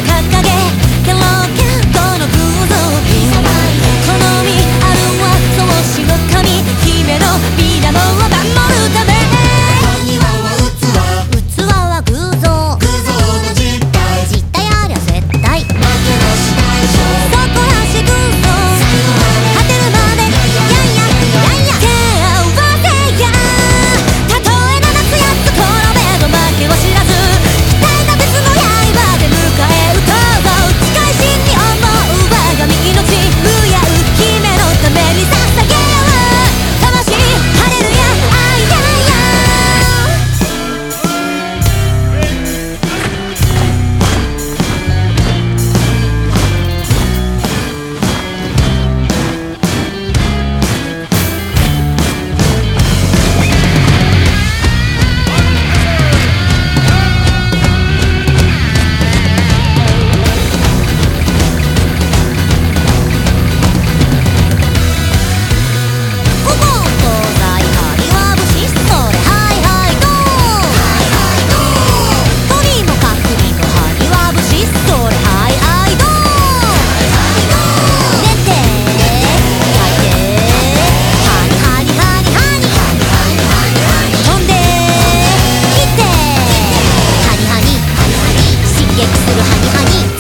ば掲げテロケットの偶像好みあるはそうしの神姫のビーダのを守るため器は偶像の実体ありゃ絶対そこらし偶像果てるまでやんや手合わせやたとえ7つ8つ転べど負けは知らず鍛えた鉄の刃で迎え撃とう近い真に思う我が身命敬う姫のために捧げよう魂ハレルヤアイヤイヤ古今東西針は武士それハイハイドーとにもかくにも針は武士それハイハイドー寝て書いてハニハニハニハニ飛んできてハニハニ刺激するハニハニ